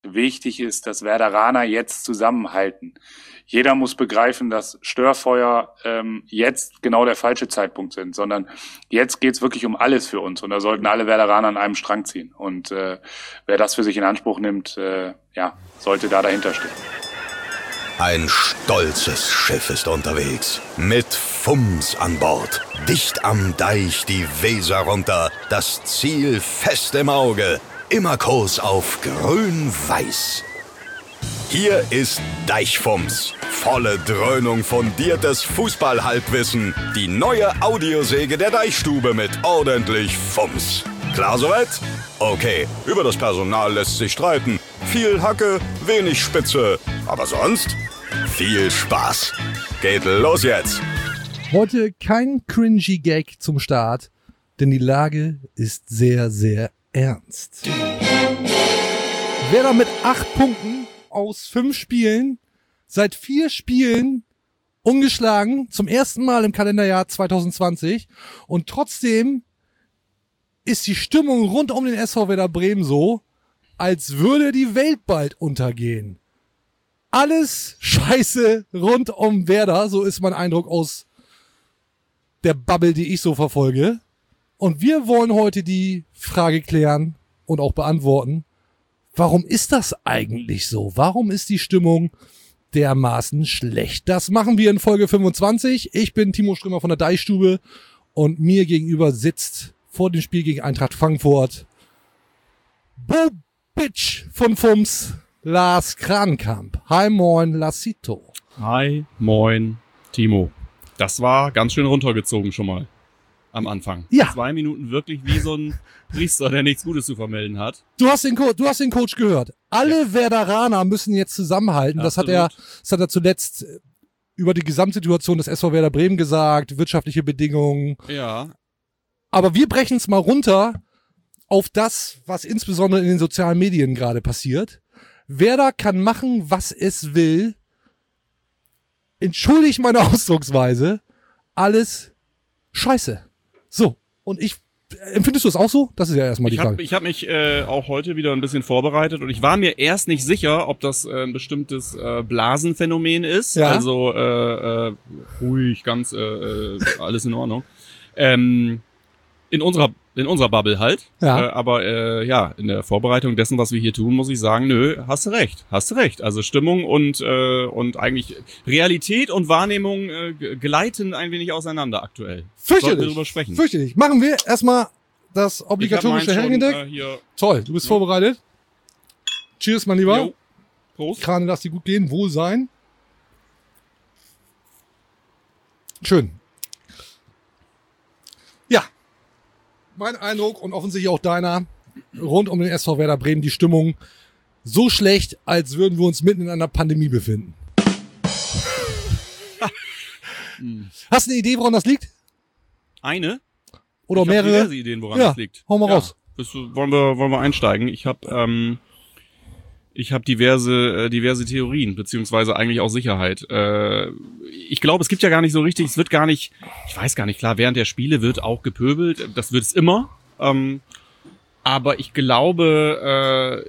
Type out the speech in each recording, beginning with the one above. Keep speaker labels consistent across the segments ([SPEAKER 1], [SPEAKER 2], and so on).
[SPEAKER 1] wichtig ist, dass Werderaner jetzt zusammenhalten. Jeder muss begreifen, dass Störfeuer jetzt genau der falsche Zeitpunkt sind, sondern jetzt geht's wirklich um alles für uns und da sollten alle Werderaner an einem Strang ziehen. Und wer das für sich in Anspruch nimmt, sollte da dahinter stehen.
[SPEAKER 2] Ein stolzes Schiff ist unterwegs, mit Fums an Bord. Dicht am Deich die Weser runter, das Ziel fest im Auge, immer Kurs auf grün-weiß. Hier ist Deichfums, volle Dröhnung fundiertes Fußball-Halbwissen. Die neue Audiosäge der Deichstube mit ordentlich Fums. Klar soweit? Okay, über das Personal lässt sich streiten. Viel Hacke, wenig Spitze. Aber sonst viel Spaß. Geht los jetzt.
[SPEAKER 3] Heute kein cringy Gag zum Start, denn die Lage ist sehr, sehr ernst. Werder mit 8 Punkten aus 5 Spielen, seit 4 Spielen ungeschlagen, zum ersten Mal im Kalenderjahr 2020 und trotzdem ist die Stimmung rund um den SV Werder Bremen so, als würde die Welt bald untergehen. Alles scheiße rund um Werder, so ist mein Eindruck aus der Bubble, die ich so verfolge. Und wir wollen heute die Frage klären und auch beantworten, warum ist das eigentlich so? Warum ist die Stimmung dermaßen schlecht? Das machen wir in Folge 25. Ich bin Timo Strömer von der Deichstube und mir gegenüber sitzt vor dem Spiel gegen Eintracht Frankfurt Bitch von Fums, Lars Krankamp. Hi, moin, Lassito.
[SPEAKER 4] Hi, moin, Timo. Das war ganz schön runtergezogen schon mal am Anfang.
[SPEAKER 3] Ja.
[SPEAKER 4] 2 Minuten wirklich wie so ein Priester, der nichts Gutes zu vermelden hat.
[SPEAKER 3] Du hast den Coach gehört. Alle Werderaner müssen jetzt zusammenhalten. Das hat er zuletzt über die Gesamtsituation des SV Werder Bremen gesagt, wirtschaftliche Bedingungen.
[SPEAKER 4] Ja.
[SPEAKER 3] Aber wir brechen es mal runter auf das, was insbesondere in den sozialen Medien gerade passiert. Werder kann machen, was es will. Entschuldigt meine Ausdrucksweise. Alles scheiße. So, und empfindest du es auch so? Das ist ja erstmal die Frage.
[SPEAKER 4] Ich hab mich auch heute wieder ein bisschen vorbereitet und ich war mir erst nicht sicher, ob das ein bestimmtes Blasenphänomen ist.
[SPEAKER 3] Ja?
[SPEAKER 4] Also ruhig, ganz alles in Ordnung. In unserer Bubble halt.
[SPEAKER 3] Ja.
[SPEAKER 4] Aber in der Vorbereitung dessen, was wir hier tun, muss ich sagen, nö, hast du recht. Also Stimmung und eigentlich Realität und Wahrnehmung gleiten ein wenig auseinander aktuell. Sollten wir drüber sprechen.
[SPEAKER 3] Fürchterlich. Machen wir erstmal das obligatorische Helgendeck. Toll, du bist vorbereitet. Cheers, mein Lieber.
[SPEAKER 4] Jo. Prost.
[SPEAKER 3] Krane, lass dir gut gehen. Wohl sein. Schön. Ja. Mein Eindruck und offensichtlich auch deiner, rund um den SV Werder Bremen, die Stimmung so schlecht, als würden wir uns mitten in einer Pandemie befinden. Hast du eine Idee, woran das liegt?
[SPEAKER 4] Eine?
[SPEAKER 3] Oder
[SPEAKER 4] ich
[SPEAKER 3] mehrere?
[SPEAKER 4] Ich habe diverse Ideen, woran das liegt.
[SPEAKER 3] Hau mal raus.
[SPEAKER 4] Wollen wir einsteigen? Ich habe diverse Theorien, beziehungsweise eigentlich auch Sicherheit. Ich glaube, es gibt ja gar nicht so richtig, ich weiß gar nicht, klar, während der Spiele wird auch gepöbelt, das wird es immer. Aber ich glaube,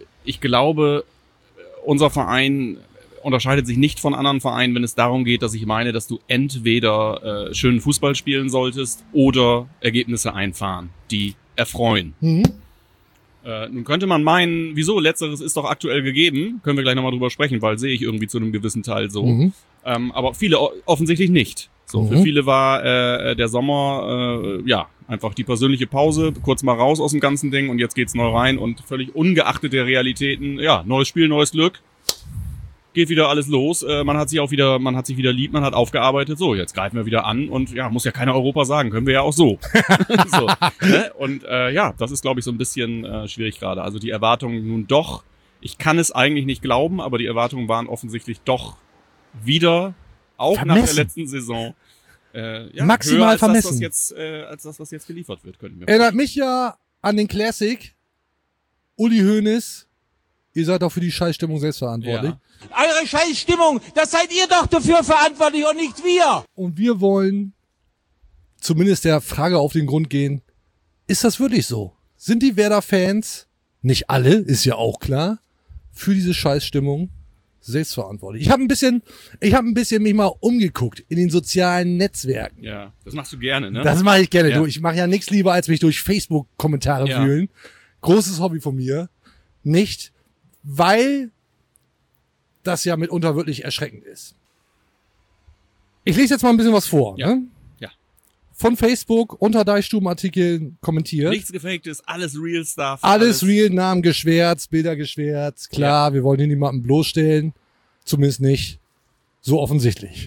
[SPEAKER 4] unser Verein unterscheidet sich nicht von anderen Vereinen, wenn es darum geht, dass ich meine, dass du entweder schönen Fußball spielen solltest oder Ergebnisse einfahren, die erfreuen. Nun könnte man meinen, wieso, letzteres ist doch aktuell gegeben, können wir gleich nochmal drüber sprechen, weil sehe ich irgendwie zu einem gewissen Teil so. Aber viele offensichtlich nicht. So, für viele war der Sommer einfach die persönliche Pause, kurz mal raus aus dem ganzen Ding und jetzt geht's neu rein und völlig ungeachtet der Realitäten, neues Spiel, neues Glück. Geht wieder alles los, man hat sich wieder lieb, man hat aufgearbeitet, so, jetzt greifen wir wieder an und muss ja keiner Europa sagen, können wir ja auch so. So, ne? Und das ist, glaube ich, so ein bisschen schwierig gerade. Also die Erwartungen nun doch, ich kann es eigentlich nicht glauben, aber die Erwartungen waren offensichtlich doch wieder, auch
[SPEAKER 3] vermessen.
[SPEAKER 4] nach der letzten Saison,
[SPEAKER 3] maximal
[SPEAKER 4] höher als
[SPEAKER 3] vermessen.
[SPEAKER 4] Als das, was jetzt geliefert wird, könnten wir.
[SPEAKER 3] Erinnert mich ja an den Classic. Uli Hoeneß, ihr seid auch für die Scheißstimmung selbst verantwortlich.
[SPEAKER 5] Ja. Eure Scheißstimmung, das seid ihr doch dafür verantwortlich und nicht wir.
[SPEAKER 3] Und wir wollen zumindest der Frage auf den Grund gehen, ist das wirklich so? Sind die Werder-Fans, nicht alle, ist ja auch klar, für diese Scheißstimmung selbstverantwortlich. Ich habe ein bisschen mich mal umgeguckt in den sozialen Netzwerken.
[SPEAKER 4] Ja, das machst du gerne, ne?
[SPEAKER 3] Das mache ich gerne.
[SPEAKER 4] Ja.
[SPEAKER 3] Du, ich mache ja nichts lieber, als mich durch Facebook-Kommentare
[SPEAKER 4] Ja.
[SPEAKER 3] wühlen. Großes Hobby von mir. Nicht, weil das ja mitunter wirklich erschreckend ist. Ich lese jetzt mal ein bisschen was vor.
[SPEAKER 4] Ja.
[SPEAKER 3] Ne?
[SPEAKER 4] Ja.
[SPEAKER 3] Von Facebook unter Deichstubenartikeln kommentiert.
[SPEAKER 4] Nichts Gefaktes, alles Real Stuff.
[SPEAKER 3] Alles real, Namen geschwärzt, Bilder geschwärzt. Klar, wir wollen hier niemanden bloßstellen. Zumindest nicht so offensichtlich.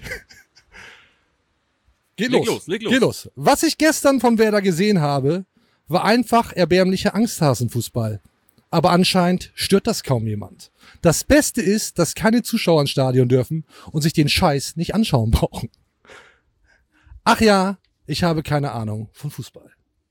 [SPEAKER 3] Geht los.
[SPEAKER 4] Leg los.
[SPEAKER 3] Geht los. Was ich gestern von Werder gesehen habe, war einfach erbärmlicher Angsthasenfußball. Aber anscheinend stört das kaum jemand. Das Beste ist, dass keine Zuschauer ins Stadion dürfen und sich den Scheiß nicht anschauen brauchen. Ach ja, ich habe keine Ahnung von Fußball.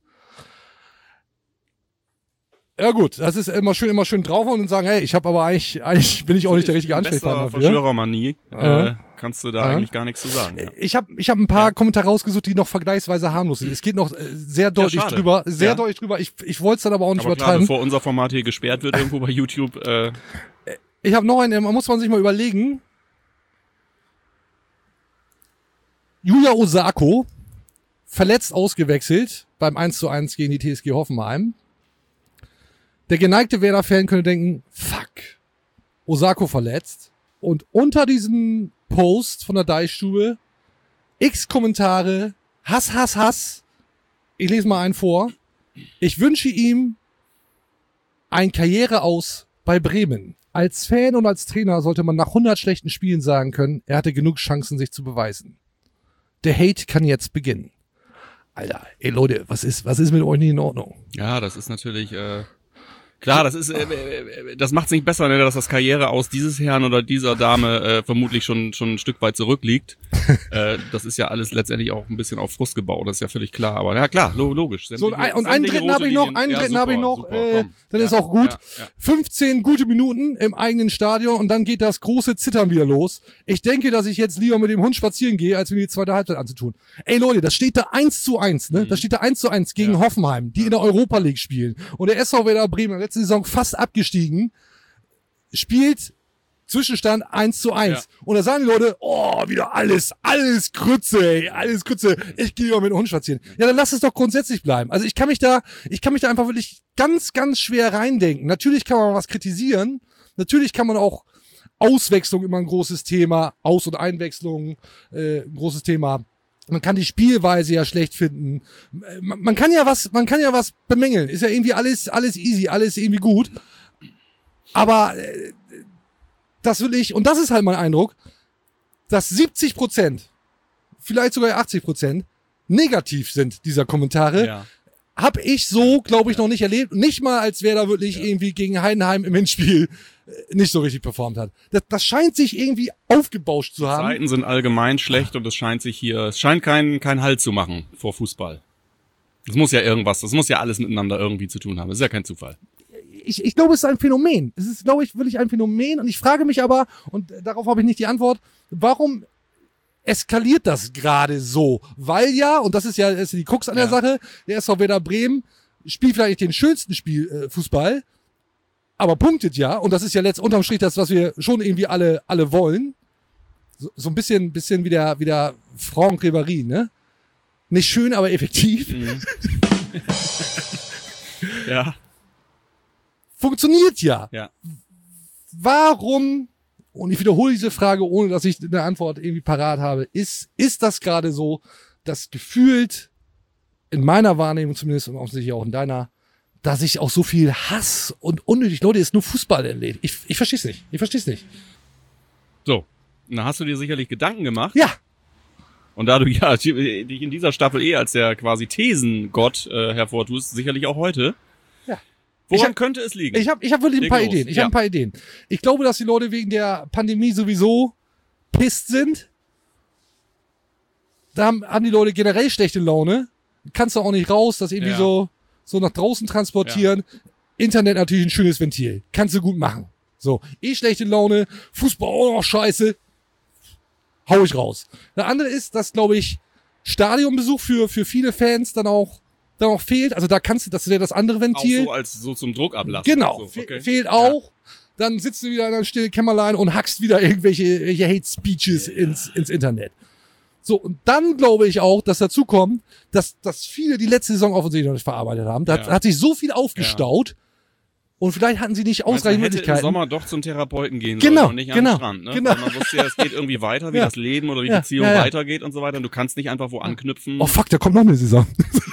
[SPEAKER 3] Ja gut, das ist immer schön draufhauen und sagen, hey, ich habe aber eigentlich bin ich auch nicht der richtige Ansprechpartner
[SPEAKER 4] dafür.
[SPEAKER 3] für.
[SPEAKER 4] Verschwörermanie, kannst du da eigentlich gar nichts zu sagen. Ja.
[SPEAKER 3] Ich hab ein paar Kommentare rausgesucht, die noch vergleichsweise harmlos sind. Es geht noch sehr deutlich
[SPEAKER 4] schade.
[SPEAKER 3] drüber,
[SPEAKER 4] Ja.
[SPEAKER 3] deutlich drüber. Ich wollte es dann aber auch nicht
[SPEAKER 4] Aber klar,
[SPEAKER 3] übertreiben.
[SPEAKER 4] bevor unser Format hier gesperrt wird irgendwo bei YouTube,
[SPEAKER 3] Ich habe noch einen, muss man sich mal überlegen. Yuya Osako, verletzt ausgewechselt beim 1:1 gegen die TSG Hoffenheim. Der geneigte Werder-Fan könnte denken, fuck, Osako verletzt. Und unter diesem Post von der Deichstube x Kommentare, Hass. Ich lese mal einen vor. Ich wünsche ihm ein Karriereaus bei Bremen. Als Fan und als Trainer sollte man nach 100 schlechten Spielen sagen können, er hatte genug Chancen, sich zu beweisen. Der Hate kann jetzt beginnen. Alter, ey Leute, was ist mit euch nicht in Ordnung?
[SPEAKER 4] ja, das ist natürlich, klar, das macht's nicht besser, ne, dass das Karriereaus dieses Herrn oder dieser Dame vermutlich schon ein Stück weit zurückliegt. Das ist ja alles letztendlich auch ein bisschen auf Frust gebaut, das ist ja völlig klar. Aber ja klar, logisch.
[SPEAKER 3] So, und einen dritten habe ich noch, dann ist auch gut.
[SPEAKER 4] Ja.
[SPEAKER 3] 15 gute Minuten im eigenen Stadion und dann geht das große Zittern wieder los. Ich denke, dass ich jetzt lieber mit dem Hund spazieren gehe, als mir die zweite Halbzeit anzutun. Ey Leute, das steht da 1:1, ne? Das steht da 1:1 gegen Hoffenheim, die in der Europa League spielen. Und der SV Werder Bremen, letzte Saison fast abgestiegen, spielt Zwischenstand 1:1.
[SPEAKER 4] Ja.
[SPEAKER 3] Und da sagen die Leute, oh, wieder alles Krütze, ey, alles Krütze. Ich gehe lieber mit dem Hund spazieren. Ja, dann lass es doch grundsätzlich bleiben. Also ich kann mich da einfach wirklich ganz, ganz schwer reindenken. Natürlich kann man was kritisieren. Natürlich kann man auch Auswechslung immer ein großes Thema. Aus- und Einwechslung, ein großes Thema. Man kann die Spielweise ja schlecht finden. Man kann ja was bemängeln. Ist ja irgendwie alles easy, alles irgendwie gut. Aber das will ich, und das ist halt mein Eindruck, dass 70%, vielleicht sogar 80% negativ sind dieser Kommentare.
[SPEAKER 4] Ja.
[SPEAKER 3] Hab ich so, glaube ich, noch nicht erlebt. Nicht mal, als wer da wirklich irgendwie gegen Heidenheim im Hinspiel nicht so richtig performt hat. Das scheint sich irgendwie aufgebauscht zu haben.
[SPEAKER 4] Zeiten sind allgemein schlecht und es scheint kein Halt zu machen vor Fußball. Das muss ja alles miteinander irgendwie zu tun haben. Das ist ja kein Zufall.
[SPEAKER 3] Ich glaube, es ist ein Phänomen. Es ist, glaube ich, wirklich ein Phänomen. Und ich frage mich aber, und darauf habe ich nicht die Antwort, warum eskaliert das gerade so? Weil ja, und das ist die Krux an der Sache, der SV Werder Bremen spielt vielleicht nicht den schönsten Fußball, aber punktet ja. Und das ist ja unterm Strich das, was wir schon irgendwie alle wollen. So ein bisschen wie der Franck Ribéry, ne? Nicht schön, aber effektiv.
[SPEAKER 4] Mhm. Ja.
[SPEAKER 3] Funktioniert ja.
[SPEAKER 4] Ja.
[SPEAKER 3] Warum, und ich wiederhole diese Frage, ohne dass ich eine Antwort irgendwie parat habe, ist das gerade so, dass gefühlt, in meiner Wahrnehmung zumindest und offensichtlich auch in deiner, dass sich auch so viel Hass und unnötig, Leute, ist nur Fußball erledigt. Ich verstehe es nicht.
[SPEAKER 4] So. Da hast du dir sicherlich Gedanken gemacht.
[SPEAKER 3] Ja.
[SPEAKER 4] Und da du ja dich in dieser Staffel als der quasi Thesengott hervortust, sicherlich auch heute.
[SPEAKER 3] Ja.
[SPEAKER 4] Woran könnte es liegen?
[SPEAKER 3] Ich hab wirklich ein paar
[SPEAKER 4] Leg los.
[SPEAKER 3] Ideen. Ich habe ein paar Ideen. Ich glaube, dass die Leute wegen der Pandemie sowieso pisst sind. Da haben die Leute generell schlechte Laune. Kannst du auch nicht raus, das irgendwie so nach draußen transportieren. Ja. Internet natürlich ein schönes Ventil. Kannst du gut machen. So, schlechte Laune, Fußball auch noch scheiße. Hau ich raus. Der andere ist, dass, glaube ich, Stadionbesuch für viele Fans dann auch fehlt. Also da das ist ja das andere Ventil.
[SPEAKER 4] Auch so zum Druck ablassen.
[SPEAKER 3] Genau,
[SPEAKER 4] so, okay.
[SPEAKER 3] fehlt auch. dann sitzt du wieder in einem stillen Kämmerlein und hackst wieder irgendwelche Hate-Speeches ins Internet. So, und dann glaube ich auch, dass dazu kommt, dass viele die letzte Saison offensichtlich noch nicht verarbeitet haben. Da hat sich so viel aufgestaut und vielleicht hatten sie nicht ausreichend Möglichkeiten.
[SPEAKER 4] Im Sommer doch zum Therapeuten gehen
[SPEAKER 3] sollen
[SPEAKER 4] und nicht an den Strand. Ne?
[SPEAKER 3] Genau.
[SPEAKER 4] Weil man wusste ja, es geht irgendwie weiter, wie das Leben oder die Beziehung weitergeht und so weiter. Und du kannst nicht einfach wo anknüpfen.
[SPEAKER 3] Oh fuck, da kommt noch eine Saison.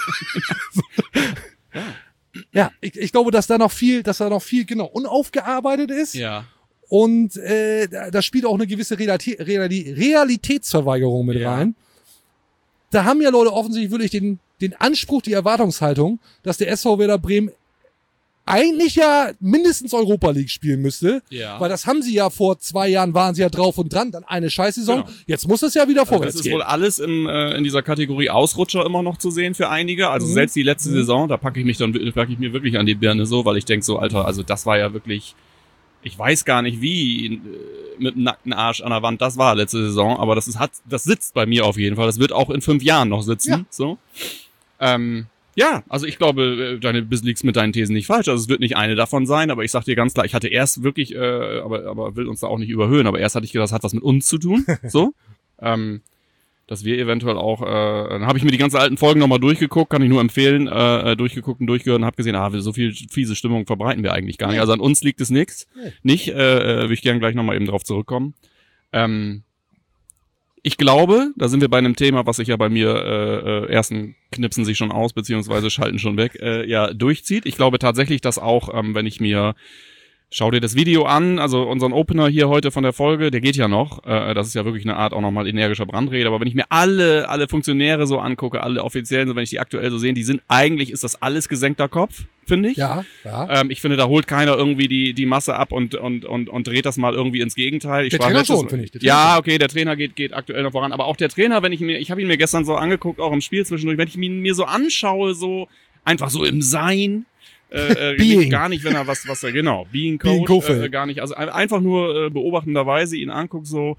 [SPEAKER 3] Ja, ich glaube, dass da noch viel genau unaufgearbeitet ist.
[SPEAKER 4] Ja.
[SPEAKER 3] Und da spielt auch eine gewisse Realitätsverweigerung mit rein. Da haben ja Leute offensichtlich wirklich den Anspruch, die Erwartungshaltung, dass der SV Werder Bremen eigentlich ja mindestens Europa League spielen müsste. Ja. Weil das haben sie ja vor 2 Jahren, waren sie ja drauf und dran, dann eine Scheißsaison. Genau. Jetzt muss es ja wieder vorwärts gehen.
[SPEAKER 4] Das ist wohl alles in dieser Kategorie Ausrutscher immer noch zu sehen für einige. Also selbst die letzte Saison, da packe ich mir wirklich an die Birne so, weil ich denke so, Alter, also das war ja wirklich, ich weiß gar nicht wie, mit einem nackten Arsch an der Wand das war letzte Saison, aber das sitzt bei mir auf jeden Fall. Das wird auch in 5 Jahren noch sitzen. Ja. So. Ja, also ich glaube, du liegst mit deinen Thesen nicht falsch. Also es wird nicht eine davon sein, aber ich sag dir ganz klar, ich hatte erst wirklich, aber will uns da auch nicht überhöhen, aber erst hatte ich gedacht, das hat was mit uns zu tun. So. Dass wir eventuell auch, dann habe ich mir die ganzen alten Folgen nochmal durchgeguckt, kann ich nur empfehlen, durchgeguckt und durchgehört und habe gesehen, so viel fiese Stimmung verbreiten wir eigentlich gar nicht. Also an uns liegt es nicht, will ich gerne gleich nochmal eben drauf zurückkommen. Ich glaube, da sind wir bei einem Thema, was sich ja bei mir ersten knipsen sich schon aus, beziehungsweise schalten schon weg, durchzieht. Ich glaube tatsächlich, dass auch, wenn ich mir, schau dir das Video an, also unseren Opener hier heute von der Folge, der geht ja noch, das ist ja wirklich eine Art auch nochmal energischer Brandrede, aber wenn ich mir alle Funktionäre so angucke, alle Offiziellen, so wenn ich die aktuell so sehe, eigentlich ist das alles gesenkter Kopf, finde ich. Ja. Ich finde, da holt keiner irgendwie die Masse ab und dreht das mal irgendwie ins Gegenteil.
[SPEAKER 3] Der Trainer schon, finde ich.
[SPEAKER 4] Okay, der Trainer geht aktuell noch voran, aber auch der Trainer, ich habe ihn mir gestern so angeguckt, auch im Spiel zwischendurch, wenn ich ihn mir so anschaue, so einfach so im Sein, gar nicht, wenn er Being Code, gar nicht, also einfach nur beobachtenderweise ihn anguckt, so,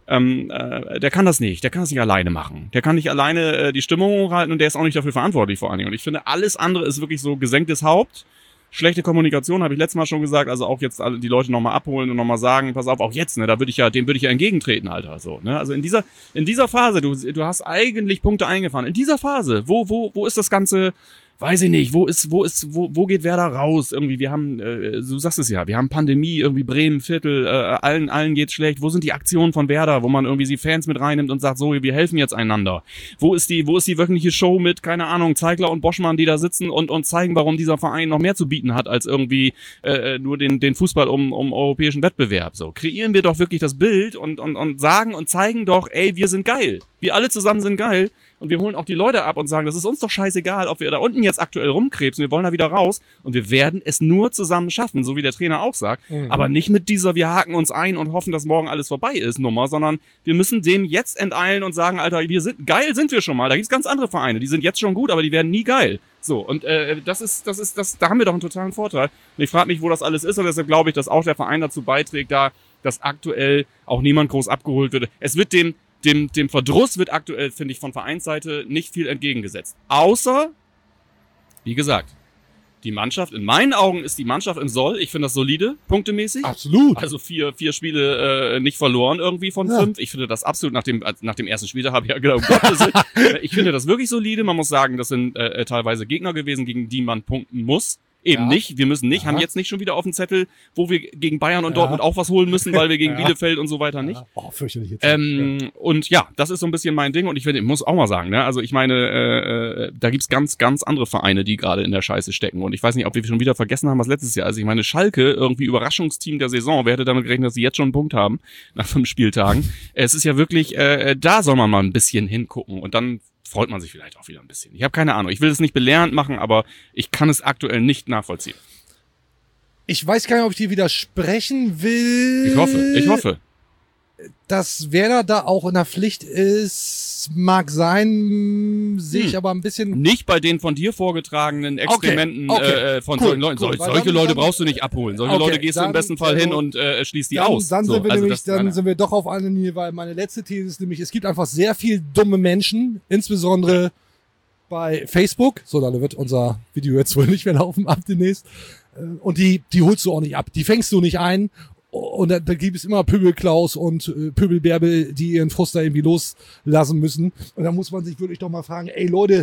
[SPEAKER 4] der kann das nicht alleine machen. Der kann nicht alleine die Stimmung hochhalten und der ist auch nicht dafür verantwortlich vor allen Dingen. Und ich finde, alles andere ist wirklich so gesenktes Haupt. Schlechte Kommunikation, habe ich letztes Mal schon gesagt, also auch jetzt alle die Leute nochmal abholen und nochmal sagen, pass auf, auch jetzt, ne, dem würde ich ja entgegentreten, Alter, so, ne, also in dieser Phase, du hast eigentlich Punkte eingefahren, in dieser Phase, wo ist das Ganze, weiß ich nicht, wo geht Werder raus? Irgendwie, wir haben, du sagst es ja, wir haben Pandemie, irgendwie Bremen, Viertel, allen geht's schlecht. Wo sind die Aktionen von Werder, wo man irgendwie die Fans mit reinnimmt und sagt, so, wir helfen jetzt einander? Wo ist die wöchentliche Show mit, keine Ahnung, Zeigler und Boschmann, die da sitzen und zeigen, warum dieser Verein noch mehr zu bieten hat, als irgendwie nur den Fußball um europäischen Wettbewerb? So, kreieren wir doch wirklich das Bild und sagen und zeigen doch, ey, wir sind geil. Wir alle zusammen sind geil. Und wir holen auch die Leute ab und sagen, das ist uns doch scheißegal, ob wir da unten jetzt aktuell rumkrebsen, wir wollen da wieder raus und wir werden es nur zusammen schaffen, so wie der Trainer auch sagt, aber nicht mit dieser, wir haken uns ein und hoffen, dass morgen alles vorbei ist Nummer, sondern wir müssen dem jetzt enteilen und sagen, Alter, sind wir schon mal, da gibt's ganz andere Vereine, die sind jetzt schon gut, aber die werden nie geil. So, und da haben wir doch einen totalen Vorteil. Und ich frage mich, wo das alles ist und deshalb glaube ich, dass auch der Verein dazu beiträgt, dass aktuell auch niemand groß abgeholt wird. Es wird dem Verdruss wird aktuell, finde ich, von Vereinsseite nicht viel entgegengesetzt. Außer, wie gesagt, die Mannschaft, in meinen Augen ist die Mannschaft im Soll. Ich finde das solide, punktemäßig.
[SPEAKER 3] Absolut.
[SPEAKER 4] Also 4 Spiele nicht verloren irgendwie von 5. Ich finde das absolut, nach dem ersten Spiel, da habe ich ja gedacht, ich finde das wirklich solide. Man muss sagen, das sind teilweise Gegner gewesen, gegen die man punkten muss. Nicht, wir müssen nicht, haben jetzt nicht schon wieder auf dem Zettel, wo wir gegen Bayern und Dortmund auch was holen müssen, weil wir gegen Bielefeld und so weiter nicht.
[SPEAKER 3] Oh, fürchterlich jetzt.
[SPEAKER 4] Und ja, das ist so ein bisschen mein Ding und ich muss auch mal sagen, ne, also ich meine, da gibt's ganz, ganz andere Vereine, die gerade in der Scheiße stecken und ich weiß nicht, ob wir schon wieder vergessen haben, was letztes Jahr, also ich meine, Schalke, irgendwie Überraschungsteam der Saison, wer hätte damit gerechnet, dass sie jetzt schon einen Punkt haben, nach 5 Spieltagen. Es ist ja wirklich, da soll man mal ein bisschen hingucken und dann freut man sich vielleicht auch wieder ein bisschen. Ich habe keine Ahnung. Ich will es nicht belehrend machen, aber ich kann es aktuell nicht nachvollziehen.
[SPEAKER 3] Ich weiß gar nicht, ob ich dir widersprechen will.
[SPEAKER 4] Ich hoffe.
[SPEAKER 3] Dass Werder da auch in der Pflicht ist, mag sein, sehe ich aber ein bisschen...
[SPEAKER 4] Nicht bei den von dir vorgetragenen Experimenten von solchen Leuten. Solche Leute brauchst du nicht abholen. Solche Leute gehst du im besten Fall hin und schließt die aus.
[SPEAKER 3] Dann sind wir doch auf einer Linie, weil meine letzte These ist nämlich, es gibt einfach sehr viel dumme Menschen, insbesondere bei Facebook. So, dann wird unser Video jetzt wohl nicht mehr laufen ab demnächst. Und die holst du auch nicht ab. Die fängst du nicht ein. Und da gibt es immer Pöbelklaus und Pöbelbärbel, die ihren Frust da irgendwie loslassen müssen. Und da muss man sich wirklich doch mal fragen, ey Leute,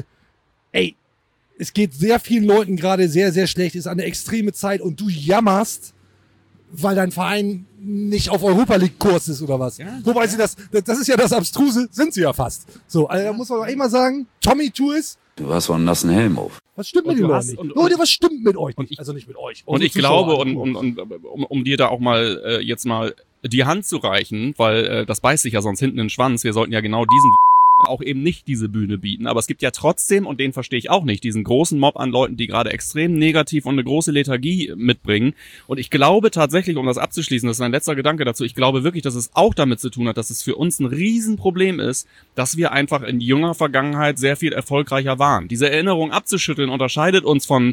[SPEAKER 3] es geht sehr vielen Leuten gerade sehr, sehr schlecht, ist eine extreme Zeit und du jammerst, weil dein Verein nicht auf Europa League Kurs ist oder was. Ja, wobei sie das ist ja das Abstruse, sind sie ja fast. So, also da muss man doch echt mal sagen, Tommy Tuis,
[SPEAKER 6] du hast so einen nassen Helm auf.
[SPEAKER 3] Was stimmt mit den Leuten nicht? Leute, was stimmt mit euch nicht? Also nicht mit euch.
[SPEAKER 4] Und ich glaube, um dir da auch mal jetzt mal die Hand zu reichen, weil das beißt sich ja sonst hinten in den Schwanz, wir sollten ja genau diesen auch eben nicht diese Bühne bieten. Aber es gibt ja trotzdem, und den verstehe ich auch nicht, diesen großen Mob an Leuten, die gerade extrem negativ und eine große Lethargie mitbringen. Und ich glaube tatsächlich, um das abzuschließen, das ist mein letzter Gedanke dazu, ich glaube wirklich, dass es auch damit zu tun hat, dass es für uns ein Riesenproblem ist, dass wir einfach in junger Vergangenheit sehr viel erfolgreicher waren. Diese Erinnerung abzuschütteln unterscheidet uns von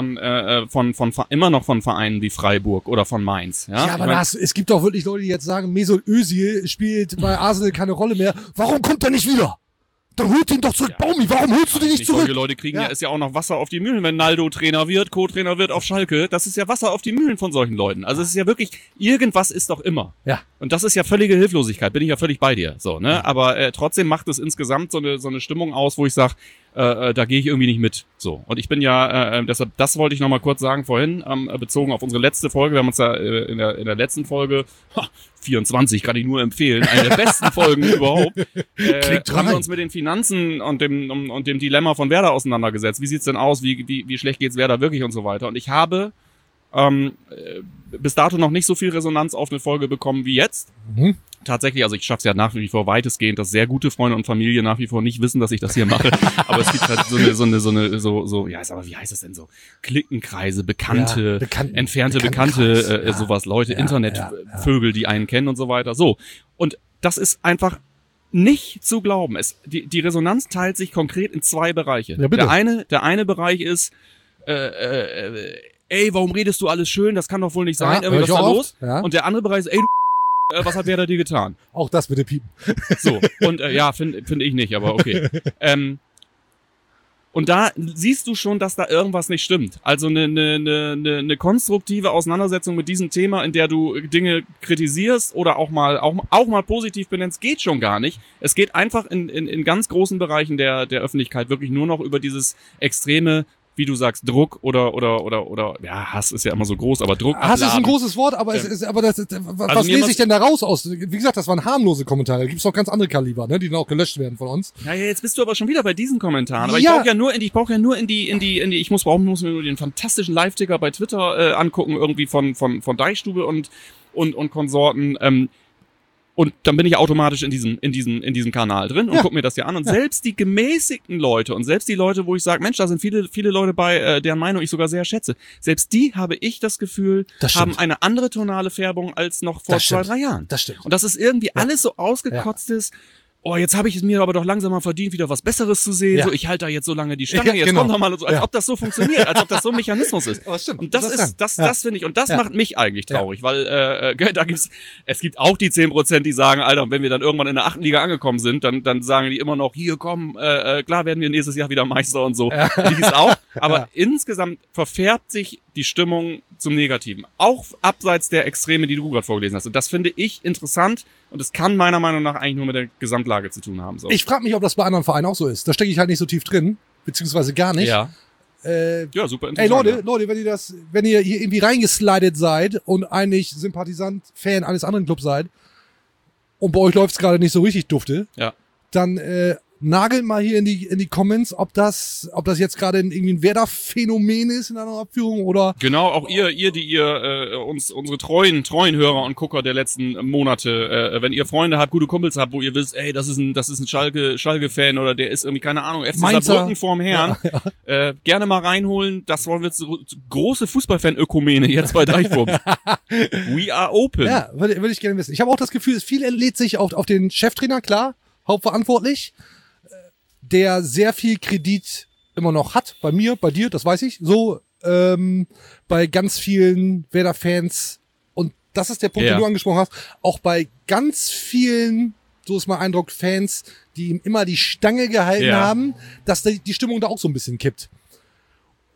[SPEAKER 4] immer noch von Vereinen wie Freiburg oder von Mainz. Ja,
[SPEAKER 3] aber es gibt doch wirklich Leute, die jetzt sagen, Mesut Özil spielt bei Arsenal keine Rolle mehr. Warum kommt er nicht wieder? Dann holt ihn doch zurück, ja. Baumi, warum holst du den nicht zurück?
[SPEAKER 4] Solche Leute kriegen ist ja auch noch Wasser auf die Mühlen, wenn Naldo Trainer wird, Co-Trainer wird auf Schalke. Das ist ja Wasser auf die Mühlen von solchen Leuten. Also es ist ja wirklich, irgendwas ist doch immer.
[SPEAKER 3] Ja.
[SPEAKER 4] Und das ist ja völlige Hilflosigkeit, bin ich ja völlig bei dir. So, ne? Aber trotzdem macht es insgesamt so eine Stimmung aus, wo ich sage, da gehe ich irgendwie nicht mit. So. Und ich bin ja, deshalb, das wollte ich noch mal kurz sagen vorhin, bezogen auf unsere letzte Folge. Wir haben uns ja in der letzten Folge, 24 kann ich nur empfehlen, eine der besten Folgen überhaupt, haben wir uns mit den Finanzen und dem Dilemma von Werder auseinandergesetzt. Wie sieht's denn aus? Wie schlecht geht's Werder wirklich und so weiter? Und ich habe bis dato noch nicht so viel Resonanz auf eine Folge bekommen wie jetzt. Mhm. Tatsächlich, also ich schaff's ja nach wie vor weitestgehend, dass sehr gute Freunde und Familie nach wie vor nicht wissen, dass ich das hier mache. Aber es gibt halt wie heißt das denn so? Klickenkreise, Bekannte, entfernte Bekannte, sowas, Leute, Internetvögel, die einen kennen und so weiter. So. Und das ist einfach nicht zu glauben. Die Resonanz teilt sich konkret in zwei Bereiche. Ja, bitte. Der eine Bereich ist, ey, warum redest du alles schön? Das kann doch wohl nicht sein. Was ist da los? Ja. Und der andere Bereich ist, ey, was hat Werder dir getan?
[SPEAKER 3] Auch das bitte piepen.
[SPEAKER 4] So, und finde ich nicht, aber okay. Und da siehst du schon, dass da irgendwas nicht stimmt. Also eine konstruktive Auseinandersetzung mit diesem Thema, in der du Dinge kritisierst oder auch mal positiv benennst, geht schon gar nicht. Es geht einfach in ganz großen Bereichen der Öffentlichkeit wirklich nur noch über dieses extreme, wie du sagst, Druck oder Hass ist ja immer so groß, aber Druck.
[SPEAKER 3] Hass ist ein großes Wort, aber was lese ich denn da raus aus? Wie gesagt, das waren harmlose Kommentare. Da gibt's noch ganz andere Kaliber, ne, die dann auch gelöscht werden von uns.
[SPEAKER 4] Ja, jetzt bist du aber schon wieder bei diesen Kommentaren. Aber ich brauche ja nur in die, ich muss mir nur den fantastischen Live-Ticker bei Twitter angucken, irgendwie von Deichstube und Konsorten. Und dann bin ich automatisch in diesem Kanal drin und guck mir das ja an. Und selbst die gemäßigten Leute und selbst die Leute, wo ich sage, Mensch, da sind viele Leute bei, deren Meinung ich sogar sehr schätze. Selbst die, habe ich das Gefühl, haben eine andere tonale Färbung als noch vor 2-3 Jahren.
[SPEAKER 3] Das stimmt.
[SPEAKER 4] Und das ist irgendwie alles so ausgekotztes. Oh, jetzt habe ich es mir aber doch langsam mal verdient, wieder was Besseres zu sehen. Ja. So, ich halte da jetzt so lange die Stange, jetzt kommt doch mal so, als ob das so funktioniert, als ob das so ein Mechanismus ist.
[SPEAKER 3] Aber stimmt.
[SPEAKER 4] Und das finde ich, und das macht mich eigentlich traurig, weil es gibt auch die 10%, die sagen, Alter, wenn wir dann irgendwann in der 8. Liga angekommen sind, dann sagen die immer noch, hier komm, klar werden wir nächstes Jahr wieder Meister und so. Die gibt's auch, aber insgesamt verfärbt sich die Stimmung zum Negativen. Auch abseits der Extreme, die du gerade vorgelesen hast. Und das finde ich interessant und es kann meiner Meinung nach eigentlich nur mit der Gesamtlage zu tun haben. So.
[SPEAKER 3] Ich frage mich, ob das bei anderen Vereinen auch so ist. Da stecke ich halt nicht so tief drin, beziehungsweise gar nicht.
[SPEAKER 4] Ja. Super interessant.
[SPEAKER 3] Ey Leute, wenn ihr hier irgendwie reingeslidet seid und eigentlich Sympathisant, Fan eines anderen Clubs seid und bei euch läuft's gerade nicht so richtig dufte, dann nagelt mal hier in die Comments, ob das jetzt gerade irgendwie ein Werder-Phänomen ist in einer Abführung oder.
[SPEAKER 4] Genau, auch ihr, die unsere treuen Hörer und Gucker der letzten Monate, wenn ihr Freunde habt, gute Kumpels habt, wo ihr wisst, ey, das ist ein Schalke-Fan oder der ist irgendwie, keine Ahnung, FC Saarbrücken vorm Herrn, gerne mal reinholen. Das wollen wir große Fußballfan-Ökumene jetzt bei Deichwurm. We are open.
[SPEAKER 3] Ja, würde ich gerne wissen. Ich habe auch das Gefühl, viel entlädt sich auf den Cheftrainer, klar, hauptverantwortlich, der sehr viel Kredit immer noch hat, bei mir, bei dir, das weiß ich, so bei ganz vielen Werder-Fans, und das ist der Punkt, den du angesprochen hast, auch bei ganz vielen, so ist mein Eindruck, Fans, die ihm immer die Stange gehalten haben, dass die Stimmung da auch so ein bisschen kippt.